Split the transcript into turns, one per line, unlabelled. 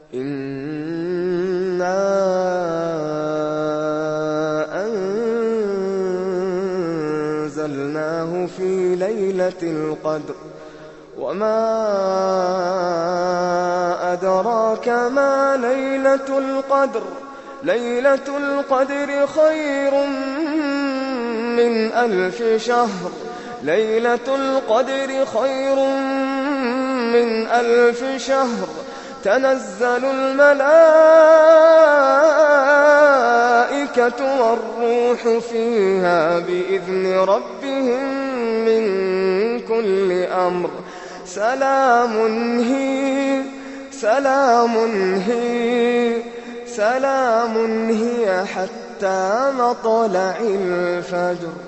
إِنَّا أَنزَلْنَاهُ فِي لَيْلَةِ الْقَدْرِ وَمَا أَدْرَاكَ مَا لَيْلَةُ الْقَدْرِ لَيْلَةُ الْقَدْرِ خَيْرٌ مِّنْ أَلْفِ شَهْرٍ لَيْلَةُ الْقَدْرِ خَيْرٌ مِّنْ أَلْفِ شَهْرٍ تَنَزَّلُ الْمَلَائِكَةُ وَالرُّوحُ فِيهَا بِإِذْنِ رَبِّهِم مِّن كُلِّ أَمْرٍ سَلَامٌ هِيَ حَتَّىٰ مَطْلَعِ الْفَجْرِ.